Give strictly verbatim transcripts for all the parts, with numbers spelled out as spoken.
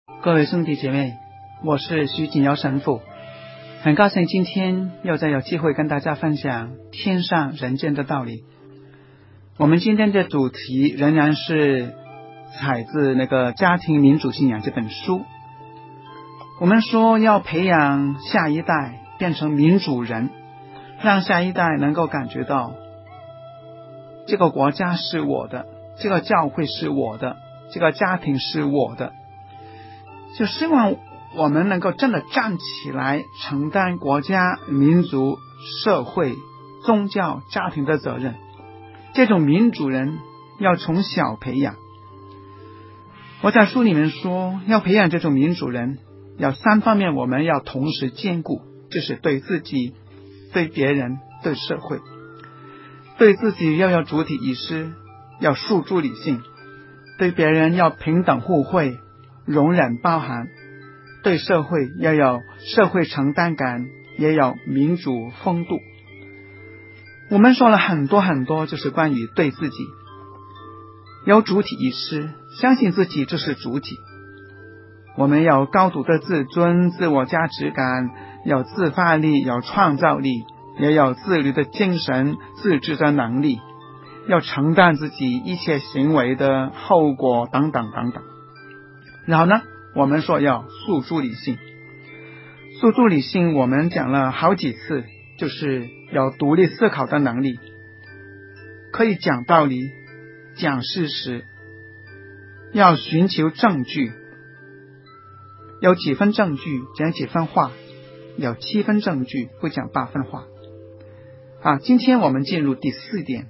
各位兄弟姐妹，我是徐锦尧神父，很高兴今天又再有机会跟大家分享天上人间的道理。我们今天的主题仍然是采自那个家庭民主信仰这本书。我们说要培养下一代变成民主人，让下一代能够感觉到这个国家是我的，这个教会是我的，这个家庭是我的，就希望我们能够真的站起来承担国家、民族、社会、宗教、家庭的责任。这种民主人要从小培养。我在书里面说，要培养这种民主人，有三方面我们要同时兼顾，就是对自己、对别人、对社会。对自己要有主体意识，要诉诸理性；对别人要平等互惠、容忍包含；对社会要有社会承担感，也有民主风度。我们说了很多很多，就是关于对自己有主体意识，相信自己就是主体。我们有高度的自尊、自我价值感，有自发力，有创造力，也有自律的精神、自制的能力，要承担自己一切行为的后果等等等等。然后呢，我们说要诉诸理性。诉诸理性我们讲了好几次，就是有独立思考的能力，可以讲道理、讲事实，要寻求证据，有几分证据讲几分话，有七分证据不讲八分话。啊，今天我们进入第四点，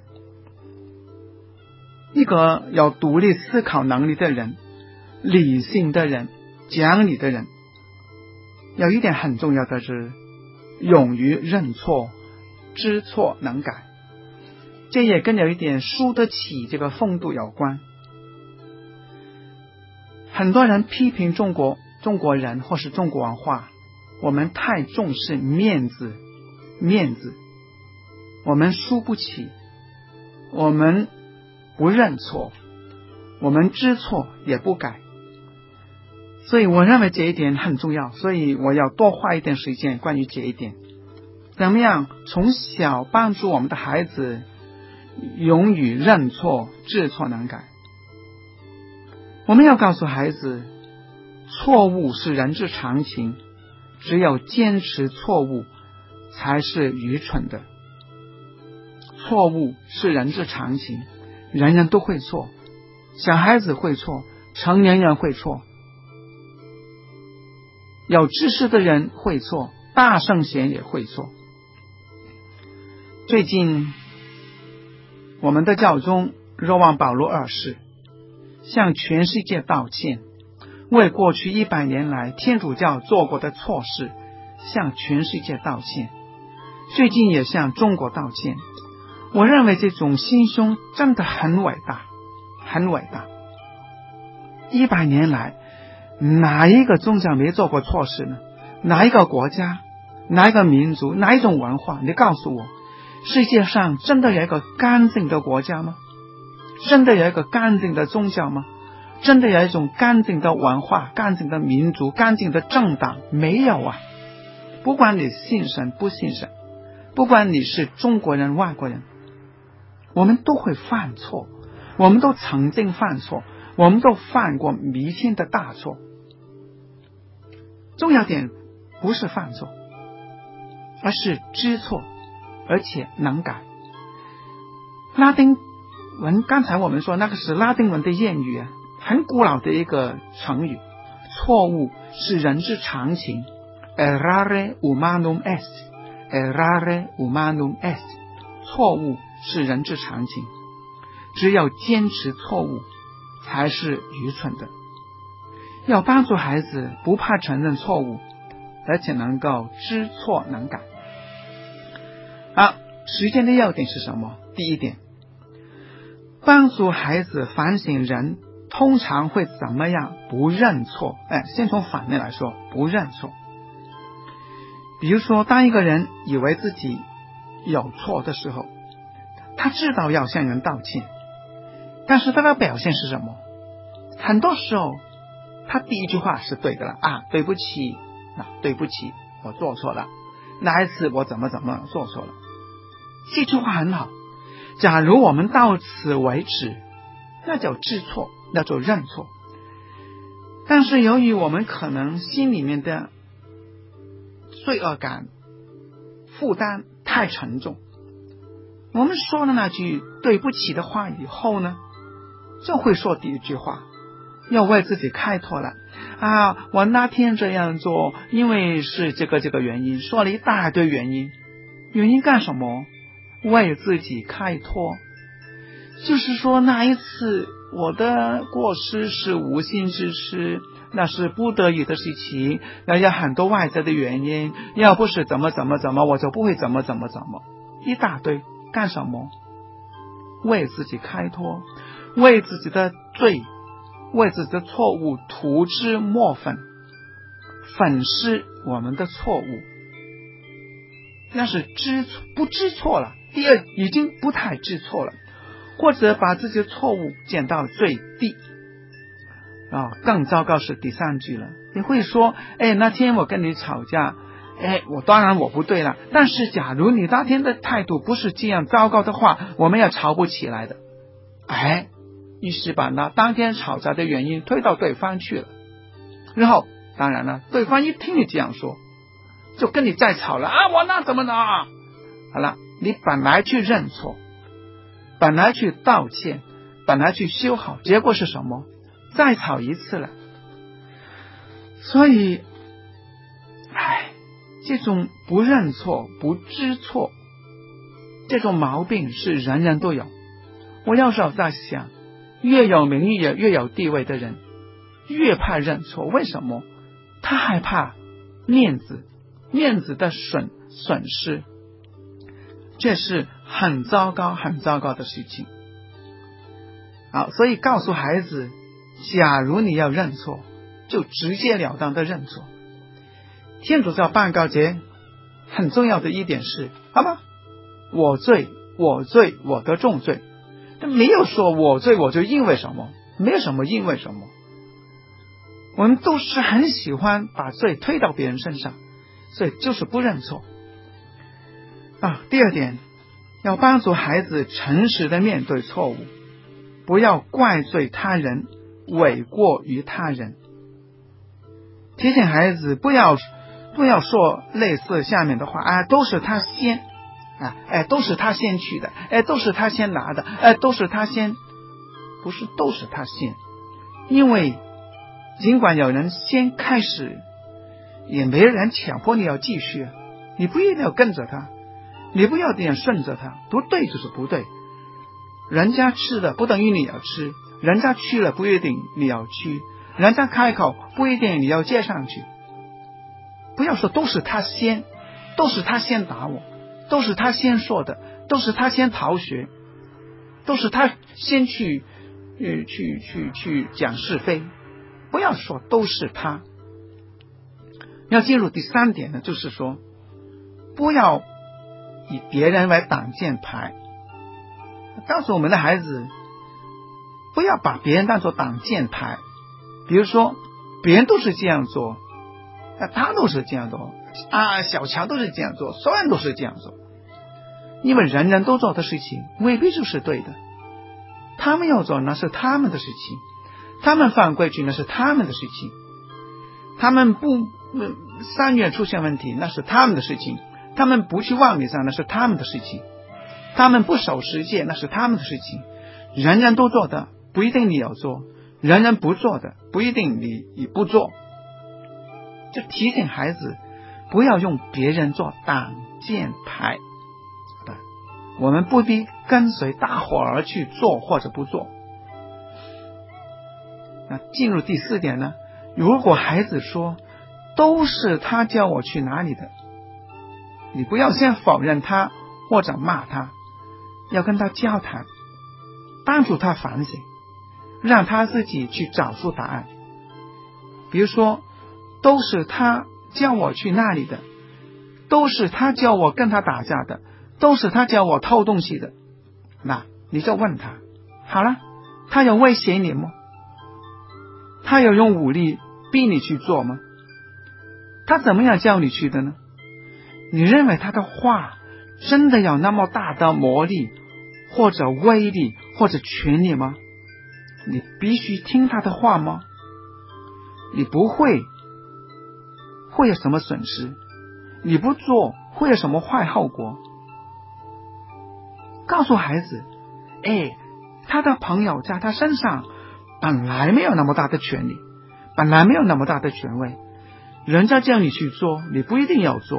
一个有独立思考能力的人、理性的人、讲理的人，有一点很重要的是勇于认错、知错能改。这也跟有一点输得起这个风度有关。很多人批评中国中国人或是中国文化，我们太重视面子面子我们输不起，我们不认错，我们知错也不改。所以我认为这一点很重要，所以我要多花一点时间关于这一点。怎么样从小帮助我们的孩子勇于认错、知错能改？我们要告诉孩子，错误是人之常情，只有坚持错误才是愚蠢的。错误是人之常情，人人都会错，小孩子会错，成年人会错，有知识的人会错，大圣贤也会错。最近我们的教宗若望保禄二世向全世界道歉，为过去一百年来天主教做过的错事向全世界道歉，最近也向中国道歉。我认为这种心胸真的很伟大，很伟大。一百年来哪一个宗教没做过错事呢？哪一个国家、哪一个民族、哪一种文化？你告诉我，世界上真的有一个干净的国家吗？真的有一个干净的宗教吗？真的有一种干净的文化、干净的民族、干净的政党？没有啊！不管你信神不信神，不管你是中国人、外国人，我们都会犯错，我们都曾经犯错，我们都犯过弥天的大错。重要点不是犯错，而是知错，而且能改。拉丁文，刚才我们说那个是拉丁文的谚语啊，很古老的一个成语。错误是人之常情 ，errare humanum est， errare humanum est， 错误是人之常情，只有坚持错误才是愚蠢的。要帮助孩子不怕承认错误，而且能够知错能改。好，时间的要点是什么？第一点，帮助孩子反省人通常会怎么样不认错。哎，先从反面来说，不认错。比如说，当一个人以为自己有错的时候，他知道要向人道歉，但是他的表现是什么？很多时候他第一句话是对的了啊，对不起，啊，对不起，我做错了，那一次我怎么怎么做错了。这句话很好，假如我们到此为止，那叫知错，那叫认错。但是由于我们可能心里面的罪恶感负担太沉重，我们说了那句对不起的话以后呢，就会说第一句话，要为自己开脱了啊！我那天这样做，因为是这个这个原因，说了一大堆原因，原因干什么？为自己开脱，就是说那一次我的过失是无心之失，那是不得已的事情，那有很多外在的原因，要不是怎么怎么怎么，我就不会怎么怎么怎么，一大堆，干什么？为自己开脱，为自己的罪，为自己的错误涂脂抹粉，粉饰我们的错误，那是知不知错了。第二，已经不太知错了，或者把自己的错误减到最低啊，更糟糕是第三句了。你会说，哎，那天我跟你吵架，哎，我当然我不对了，但是假如你那天的态度不是这样糟糕的话，我们也吵不起来的。哎，于是把那当天吵架的原因推到对方去了，然后当然了，对方一听你这样说，就跟你再吵了啊，我那怎么呢？好了，你本来去认错，本来去道歉，本来去修好，结果是什么？再吵一次了。所以唉，这种不认错不知错，这种毛病是人人都有。我有时候在想，越有名誉越有地位的人越怕认错，为什么？他害怕面子，面子的损损失，这是很糟糕很糟糕的事情。好，所以告诉孩子，假如你要认错，就直截了当的认错。天主教办告节很重要的一点是，好吗？我罪我罪我得重罪，没有说我罪我就因为什么，没有什么因为什么。我们都是很喜欢把罪推到别人身上，所以就是不认错啊。第二点，要帮助孩子诚实的面对错误，不要怪罪他人，诿过于他人。提醒孩子不要不要说类似下面的话啊，都是他先啊，哎，都是他先去的，哎，都是他先拿的，哎，都是他先，不是都是他先，因为尽管有人先开始，也没人强迫你要继续，你不一定要跟着他，你不要这样顺着他，不对就是不对。人家吃的不等于你要吃，人家去了不一定你要去，人家开口不一定你要接上去。不要说都是他先，都是他先打我，都是他先说的，都是他先逃学，都是他先去呃去去去讲是非。不要说都是他。要进入第三点呢，就是说不要以别人为挡箭牌。告诉我们的孩子，不要把别人当作挡箭牌。比如说别人都是这样做，他都是这样做啊，小强都是这样做，所有人都是这样做。因为人人都做的事情未必就是对的，他们要做那是他们的事情，他们犯规矩那是他们的事情，他们不三月出现问题那是他们的事情，他们不去望弥撒那是他们的事情，他们不守十戒那是他们的事情。人人都做的不一定你要做，人人不做的不一定你你不做。就提醒孩子不要用别人做挡箭牌，我们不必跟随大伙儿去做或者不做。那进入第四点呢，如果孩子说都是他叫我去哪里的，你不要先否认他或者骂他，要跟他交谈，帮助他反省，让他自己去找出答案。比如说都是他叫我去那里的，都是他叫我跟他打架的，都是他叫我偷东西的，那你就问他，好了，他有威胁你吗？ 他有用武力逼你去做吗？他怎么样叫你去的呢？你认为他的话真的有那么大的魔力或者威力或者权力吗？你必须听他的话吗？你不会会有什么损失？你不做会有什么坏后果？告诉孩子，哎，他的朋友在他身上本来没有那么大的权利，本来没有那么大的权威，人家叫你去做，你不一定要做，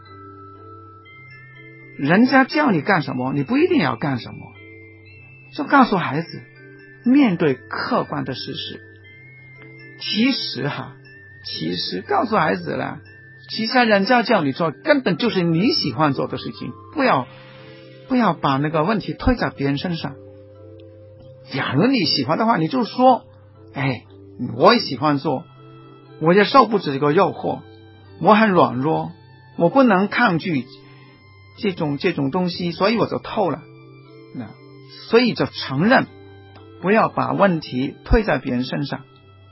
人家叫你干什么，你不一定要干什么。就告诉孩子，面对客观的事实，其实哈，其实告诉孩子了，其实人家叫你做，根本就是你喜欢做的事情，不要不要把那个问题推在别人身上。假如你喜欢的话，你就说，哎，我也喜欢做，我也受不住这个诱惑，我很软弱，我不能抗拒这种这种东西，所以我就偷了。那所以就承认，不要把问题推在别人身上。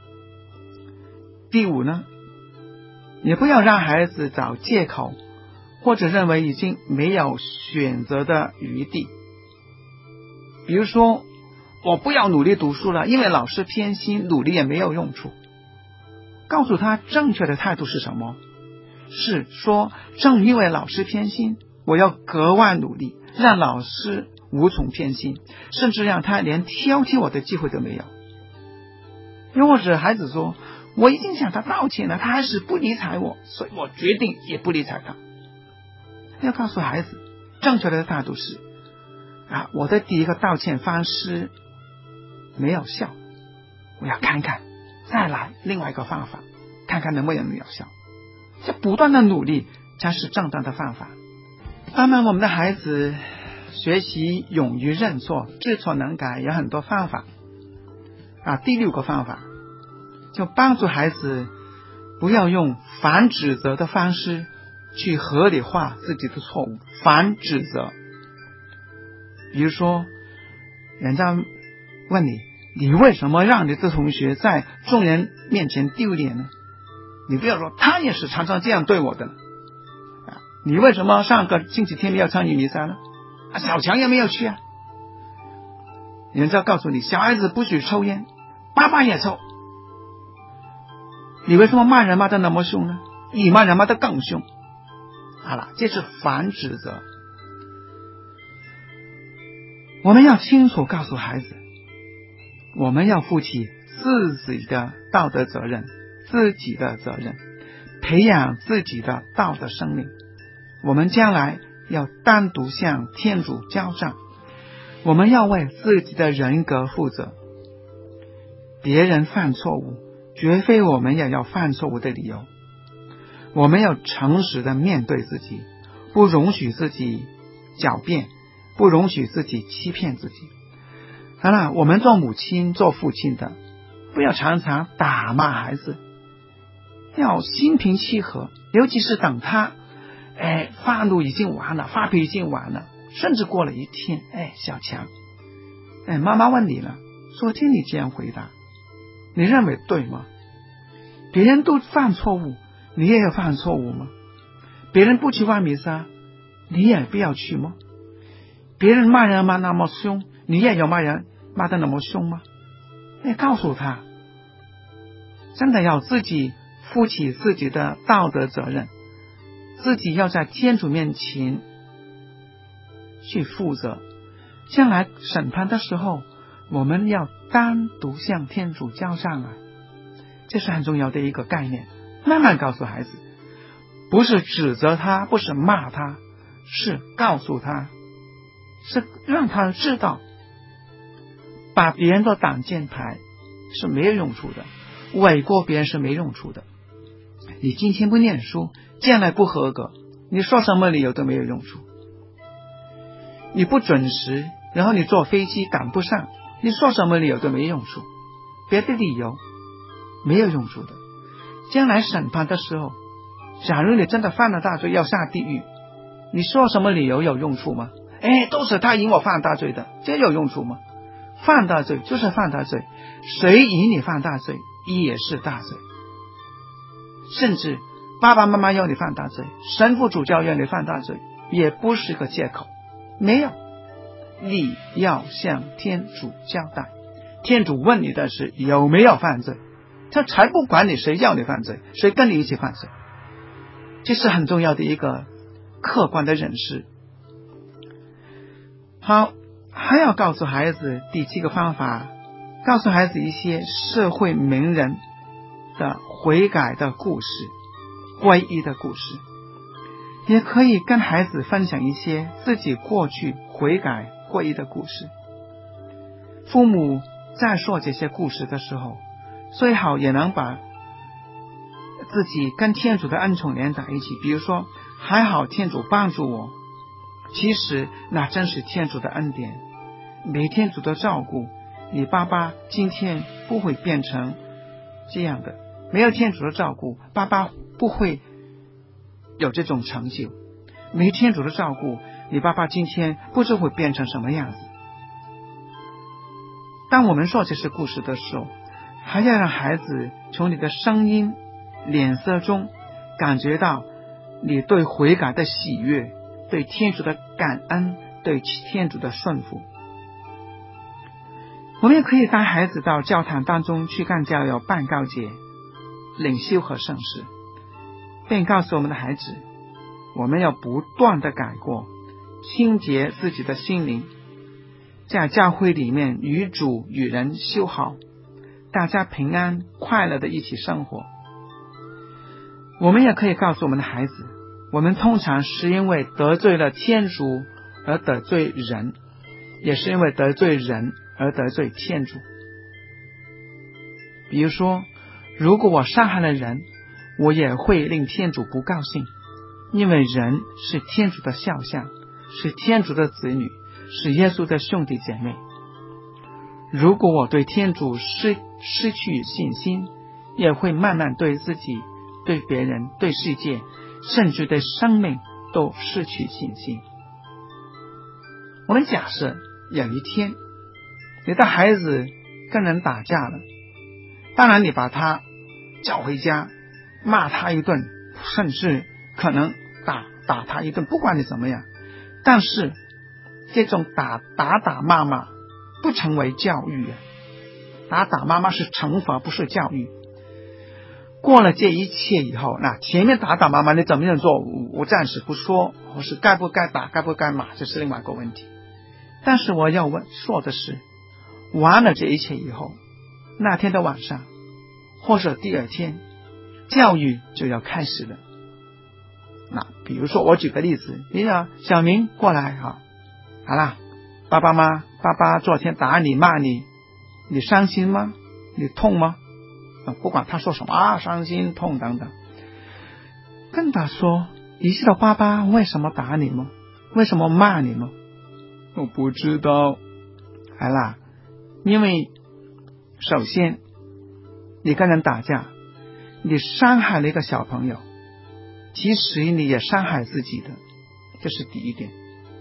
第五呢，也不要让孩子找借口，或者认为已经没有选择的余地。比如说，我不要努力读书了，因为老师偏心，努力也没有用处。告诉他正确的态度是什么？是说，正因为老师偏心，我要格外努力，让老师无从偏心，甚至让他连挑剔我的机会都没有。又或者孩子说，我已经向他道歉了，他还是不理睬我，所以我决定也不理睬他。要告诉孩子，正确的态度是啊，我的第一个道歉方式没有效，我要看看，再来另外一个方法，看看能不能有效。这不断的努力才是正当的方法。慢慢我们的孩子学习勇于认错，知错能改，有很多方法啊。第六个方法就帮助孩子不要用反指责的方式去合理化自己的错误。反指责，比如说人家问你，你为什么让你的同学在众人面前丢脸呢？你不要说他也是常常这样对我的啊，你为什么上个星期天没有参与比赛呢？啊，小强也没有去啊。人家告诉你，小孩子不许抽烟，爸爸也抽，你为什么骂人骂得那么凶呢？你骂人骂得更凶。好了，这是反指责。我们要清楚告诉孩子，我们要负起自己的道德责任，自己的责任，培养自己的道德生命。我们将来要单独向天主交账，我们要为自己的人格负责。别人犯错误，绝非我们也要犯错误的理由。我们要诚实的面对自己，不容许自己狡辩，不容许自己欺骗自己。好了，我们做母亲做父亲的，不要常常打骂孩子，要心平气和，尤其是等他哎发怒已经完了，发脾气已经完了，甚至过了一天，哎小强，哎妈妈问你了，昨天你这样回答，你认为对吗？别人都犯错误，你也要犯错误吗？别人不去玩弥撒，你也不要去吗？别人骂人骂那么凶，你也要骂人骂得那么凶吗？你告诉他，真的要自己负起自己的道德责任，自己要在天主面前去负责。将来审判的时候，我们要单独向天主交上来，这是很重要的一个概念。慢慢告诉孩子，不是指责他，不是骂他，是告诉他，是让他知道，把别人的挡箭牌是没有用处的，诿过别人是没用处的。你今天不念书，将来不合格，你说什么理由都没有用处。你不准时，然后你坐飞机赶不上，你说什么理由都没用处，别的理由没有用处的。将来审判的时候，假如你真的犯了大罪要下地狱，你说什么理由有用处吗？哎，都是他引我犯大罪的，这有用处吗？犯大罪就是犯大罪，谁引你犯大罪也是大罪。甚至爸爸妈妈要你犯大罪，神父主教要你犯大罪，也不是个借口。没有，你要向天主交代。天主问你的是有没有犯罪，他才不管你谁要你犯罪，谁跟你一起犯罪。这是很重要的一个客观的认识。好，还要告诉孩子第七个方法，告诉孩子一些社会名人的悔改的故事，皈依的故事。也可以跟孩子分享一些自己过去悔改皈依的故事。父母在说这些故事的时候，最好也能把自己跟天主的恩宠连在一起。比如说，还好天主帮助我，其实那真是天主的恩典。没天主的照顾，你爸爸今天不会变成这样的。没有天主的照顾，爸爸不会有这种成就。没天主的照顾，你爸爸今天不知会变成什么样子。当我们说这些故事的时候，还要让孩子从你的声音、脸色中感觉到你对悔改的喜悦，对天主的感恩，对天主的顺服。我们也可以带孩子到教堂当中去看教友办告解、领袖和圣事，并告诉我们的孩子，我们要不断的改过，清洁自己的心灵，在教会里面与主与人修好，大家平安快乐的一起生活。我们也可以告诉我们的孩子，我们通常是因为得罪了天主而得罪人，也是因为得罪人而得罪天主。比如说，如果我伤害了人，我也会令天主不高兴，因为人是天主的肖像，是天主的子女，是耶稣的兄弟姐妹。如果我对天主失失去信心，也会慢慢对自己、对别人、对世界，甚至对生命都失去信心。我们假设有一天你的孩子跟人打架了，当然你把他叫回家，骂他一顿，甚至可能打打他一顿，不管你怎么样，但是这种打打打骂骂不成为教育啊，打打骂骂是惩罚，不是教育。过了这一切以后，那前面打打骂骂你怎么样做，我暂时不说，或是该不该打该不该骂，这是另外一个问题。但是我要问说的是，完了这一切以后，那天的晚上或者第二天，教育就要开始了。那比如说我举个例子，你讲小明过来啊，好啦，爸爸妈爸爸昨天打你骂你，你伤心吗？你痛吗？不管他说什么啊，伤心痛等等，跟他说，你知道爸爸为什么打你吗？为什么骂你吗？我不知道。好啦，因为首先你跟人打架，你伤害了一个小朋友，其实你也伤害自己的，这是第一点。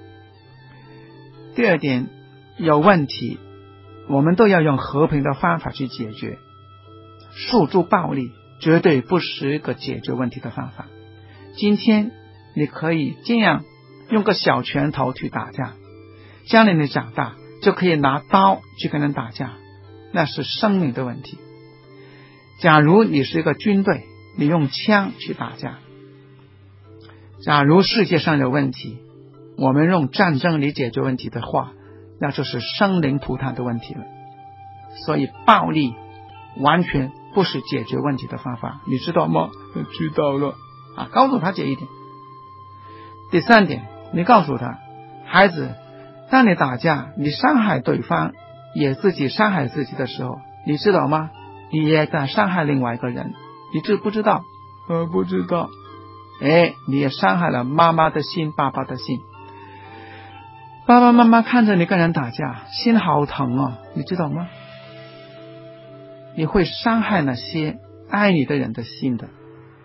第二点，有问题我们都要用和平的方法去解决，诉诸暴力绝对不是一个解决问题的方法。今天你可以这样用个小拳头去打架，将来你长大就可以拿刀去跟人打架，那是生命的问题。假如你是一个军队，你用枪去打架，假如世界上有问题，我们用战争来解决问题的话，那就是生灵涂炭的问题了。所以暴力完全不是解决问题的方法，你知道吗？知道了啊，告诉他这一点。第三点，你告诉他，孩子，当你打架，你伤害对方，也自己伤害自己的时候，你知道吗？你也在伤害另外一个人，你知不知道？呃，不知道。哎，你也伤害了妈妈的心，爸爸的心。爸爸妈妈看着你跟人打架，心好疼啊，你知道吗？你会伤害那些爱你的人的心的。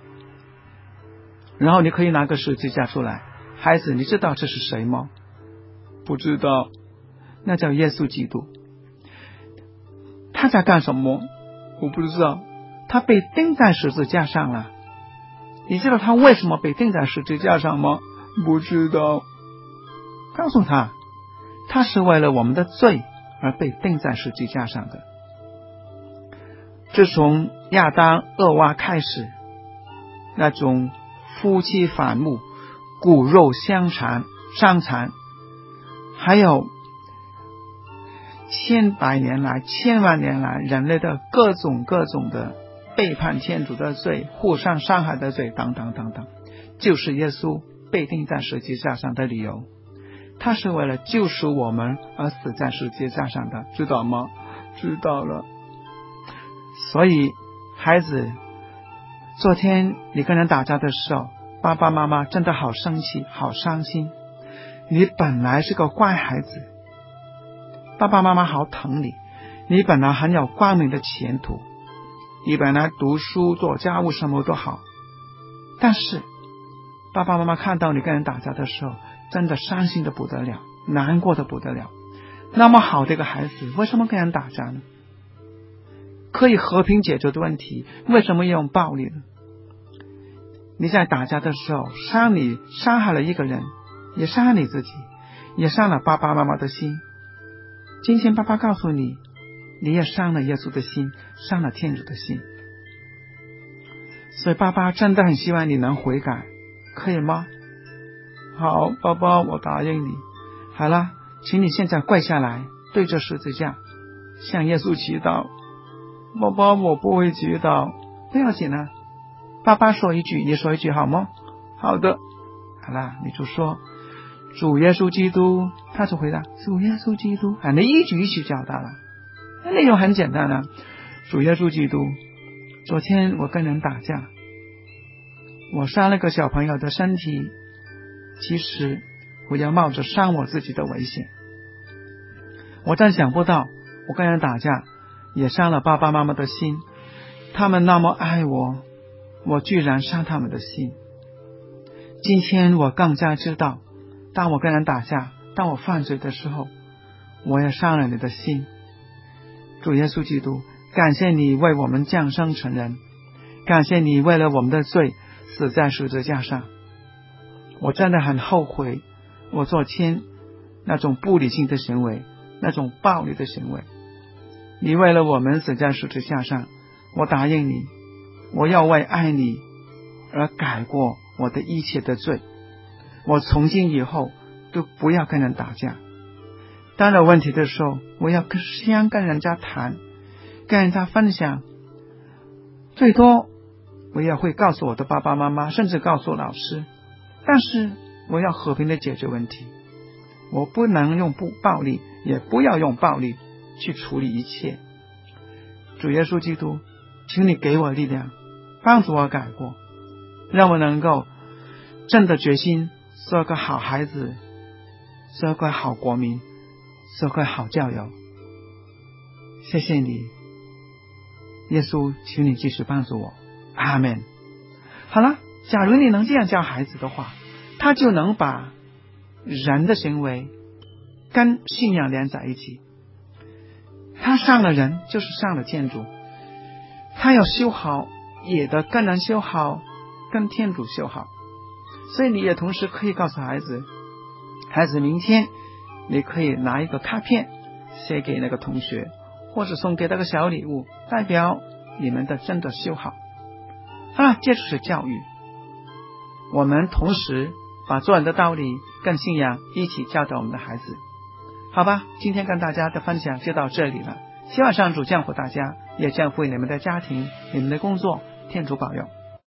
然后你可以拿个十字架出来，孩子，你知道这是谁吗？不知道。那叫耶稣基督。他在干什么？我不知道。 他被钉在十字架上了。你知道他为什么被钉在十字架上吗？不知道。告诉他，他是为了我们的罪而被钉在十字架上的。自从亚当恶娃开始，那种夫妻反目、骨肉相残、相残，还有千百年来、千万年来人类的各种各种的背叛天主的罪、互相伤害的罪等等等等，就是耶稣被钉在十字架上的理由。他是为了救赎我们而死在十字架上的，知道吗？知道了。所以孩子，昨天你跟人打架的时候，爸爸妈妈真的好生气，好伤心。你本来是个乖孩子，爸爸妈妈好疼你，你本来很有光明的前途，你本来读书做家务什么都好，但是爸爸妈妈看到你跟人打架的时候，真的伤心的不得了，难过的不得了。那么好的一个孩子，为什么跟人打架呢？可以和平解决的问题，为什么要用暴力呢？你在打架的时候，伤你伤害了一个人，也伤害你自己，也伤了爸爸妈妈的心。今天爸爸告诉你，你也伤了耶稣的心，伤了天主的心。所以爸爸真的很希望你能悔改，可以吗？好，爸爸，我答应你。好了，请你现在跪下来，对着十字架向耶稣祈祷。爸爸，我不会祈祷。不要紧啊，爸爸说一句，你说一句好吗？好的。好了，你就说主耶稣基督，他就回答主耶稣基督啊，你一句一句叫他了，内容很简单啊。主耶稣基督，昨天我跟人打架，我伤了个小朋友的身体，其实我要冒着伤我自己的危险。我真想不到我跟人打架也伤了爸爸妈妈的心，他们那么爱我，我居然伤他们的心。今天我更加知道，当我跟人打架，当我犯罪的时候，我也伤了你的心。主耶稣基督，感谢你为我们降生成人，感谢你为了我们的罪死在十字架上。我真的很后悔我昨天那种不理性的行为，那种暴力的行为。你为了我们死在十字架上，我答应你，我要为爱你而改过我的一切的罪。我从今以后都不要跟人打架，当有问题的时候，我要先跟人家谈，跟人家分享，最多我也会告诉我的爸爸妈妈，甚至告诉老师，但是我要和平的解决问题。我不能用不暴力，也不要用暴力去处理一切。主耶稣基督，请你给我力量，帮助我改过，让我能够真的决心做个好孩子，做个好国民，做个好教友。谢谢你，耶稣，请你继续帮助我。阿们。好了，假如你能这样教孩子的话，他就能把人的行为跟信仰连在一起。他伤了人，就是伤了天主。他要修好，也得跟人修好，跟天主修好。所以你也同时可以告诉孩子，孩子，明天你可以拿一个卡片写给那个同学，或者送给那个小礼物，代表你们的真的修好。好了，这就是教育。我们同时把做人的道理跟信仰一起教导我们的孩子。好吧，今天跟大家的分享就到这里了。希望上主降福大家，也降福你们的家庭，你们的工作，天主保佑。